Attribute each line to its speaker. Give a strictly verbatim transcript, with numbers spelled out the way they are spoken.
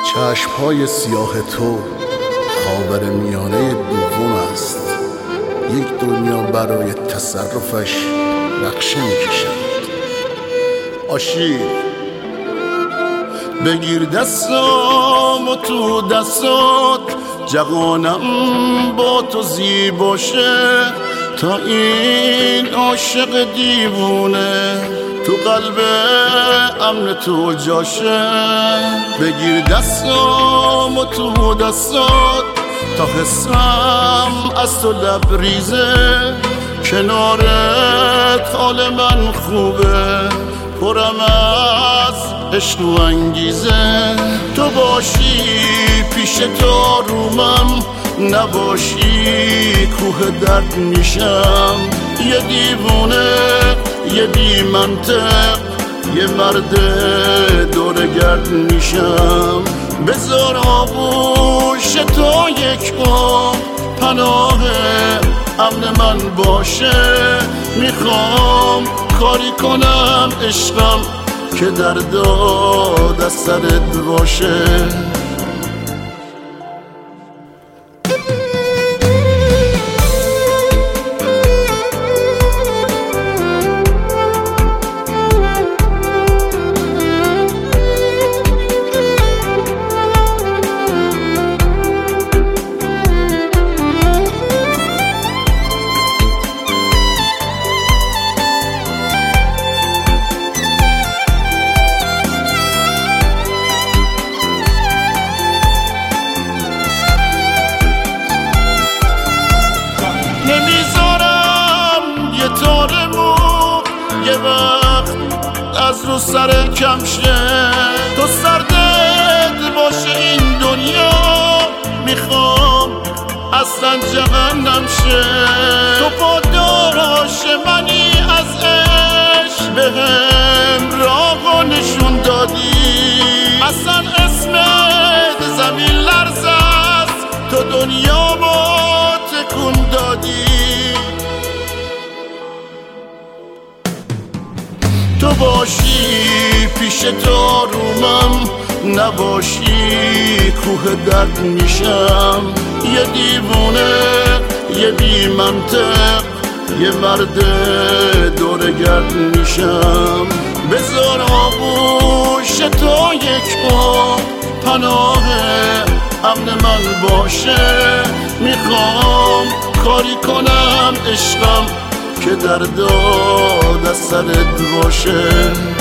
Speaker 1: چشم‌های سیاه تو خاورمیانه دوم است. یک دنیا برای تصرفش نقشه می‌کشند. آشیل بگیر دستام و تو دستات جهانم با تو زیبا شه، تا این عاشق دیوونه تو قلب امن تو جاشه. بگیر دستام و تو دستات تا حسم از تو لبریزه، کنارت حال من خوبه، پرم از عشق و انگیزه. تو باشی پیش تو رومم، نباشی کوه درد میشم. یه دیوونه یه بی منطق، یه مرد دور گرد میشم. بذار آغوش تو یک بار پناه امن من باشه. میخوام کاری کنم عشقم که در داد از سرت باشه. یه وقت از رو سر کم شه، تو سردت باشه این دنیا. میخوام اصلا جهنم شه، تو پاداش منی از عشق، بهم راه نشون دادی. اصلا اسمت زمین لرز است، تو دنیا با تکون دادی. تو باشی پیش تو رومم، نباشی کوه درد میشم. یه دیوونه یه بی منطق، یه مرد دور گرد میشم. بذار آغوش تو یک بار پناه امن من باشه. میخوام کاری کنم عشقم که در داد از سرت باشه.